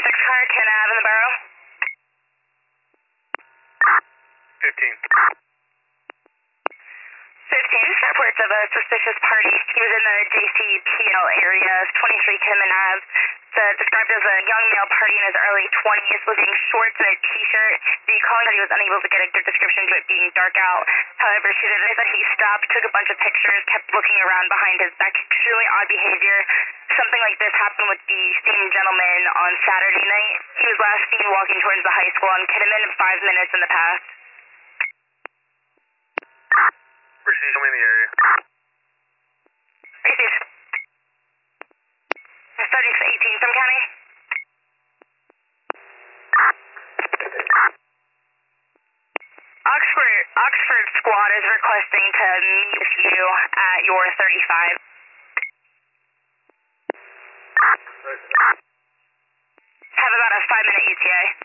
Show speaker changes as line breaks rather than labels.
car, can I have in the barrel?
15.
15, reports of a suspicious party. He was in the JCPL area, 23 Kinman Ave. Described as a young male party in his early 20s, was wearing shorts and a t-shirt. The caller said he was unable to get a good description due to it being dark out. However, she did that he stopped, took a bunch of pictures, kept looking around behind his back. Extremely odd behavior. Something like this happened with the same gentleman on Saturday night. He was last seen walking towards the high school on Kinman 5 minutes in the past.
Received in the area.
Received. 18 from County. Oxford squad is requesting to meet with you at your 35. Have about a 5-minute ETA.